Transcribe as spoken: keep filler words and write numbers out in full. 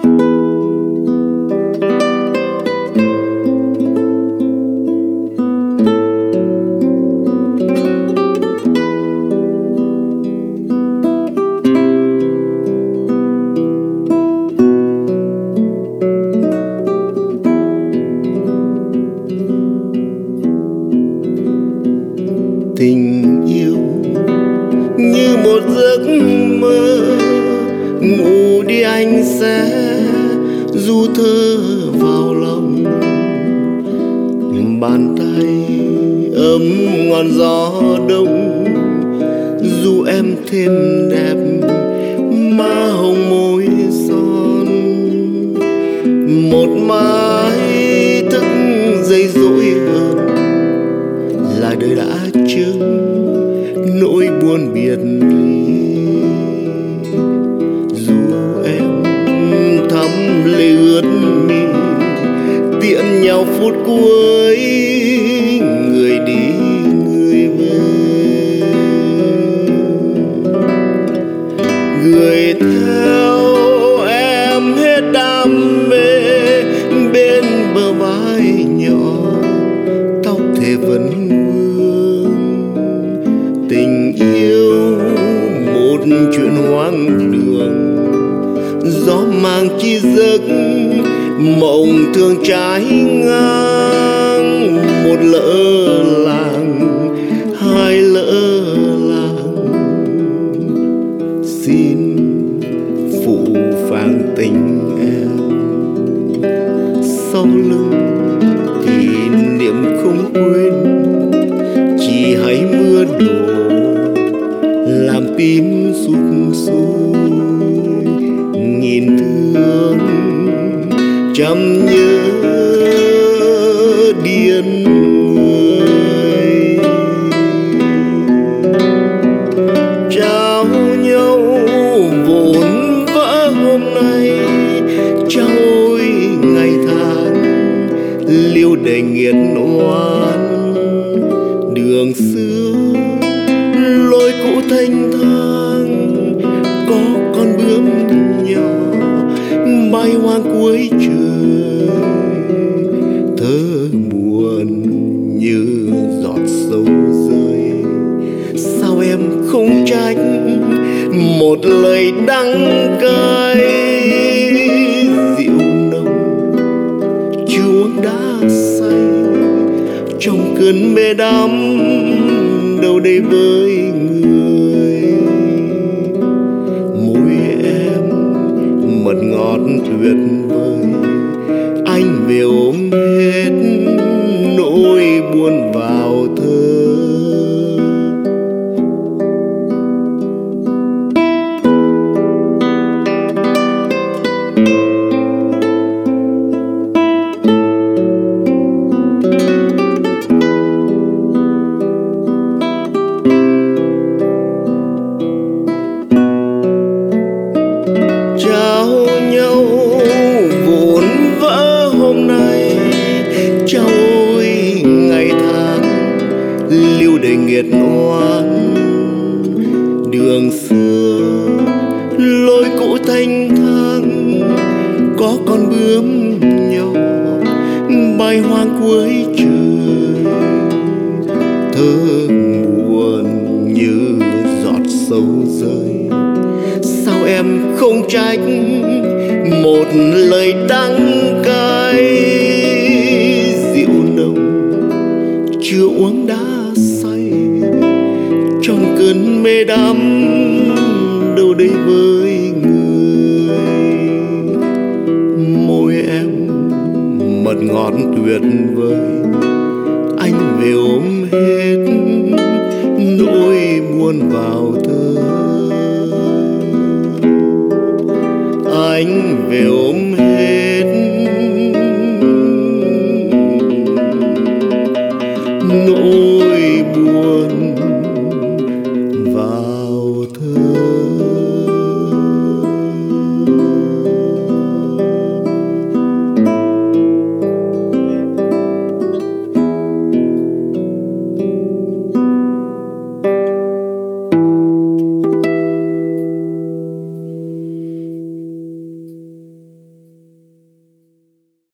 Tình yêu như một giấc mơ, ngủ đi anh sẽ ru thơ vào lòng. Bàn tay ấm ngọn gió đông, dù em thêm đẹp má hồng môi son. Một mái thức dây dỗi hơn là đời đã chưng nỗi buồn biệt ly. Dù em thắm lệ ướt mi tiễn nhau phút cuối, người đi người về, người theo em hết đam mê. Bên bờ vai nhỏ tóc thề vẫn vương, tình yêu một chuyện hoang đường. Gió mang chi giấc mộng thường trái ngang, một lỡ làng hai lỡ làng. Xin phụ phàng tình em sau lưng kỷ niệm không quên, chỉ hãy mưa đổ làm tim sụt sôi. Nhìn thương chăm nhớ điên người, trao nhau vốn vỡ hôm nay. Trao ôi ngày tháng liêu đầy nghiệt oan, đường xưa lối cũ thanh thang. Có con bướm nhỏ bay hoang cuối trời, thơ buồn như giọt sâu rơi. Sao em không trách một lời đắng cay, rượu nồng chưa uống đã say. Trong cơn mê đắm đâu đây với người, môi em mật ngọt tuyệt vời. Anh về ôm hết nỗi buồn vào thơ. Trao nhau vốn vỡ hôm nay, trao ôi ngày tháng lưu đầy nghiệt oan. Đường xưa lối cũ thanh thang, có con bướm nhỏ bay hoang cuối trời. Thơ buồn như giọt sâu rơi. Sao em không trách một lời đắng cay, rượu nồng chưa uống đã say. Trong cơn mê đắm đâu đây với người, môi em mật ngọt tuyệt vời. Anh về ôm hết nỗi buồn vào thơ. Anh về ôm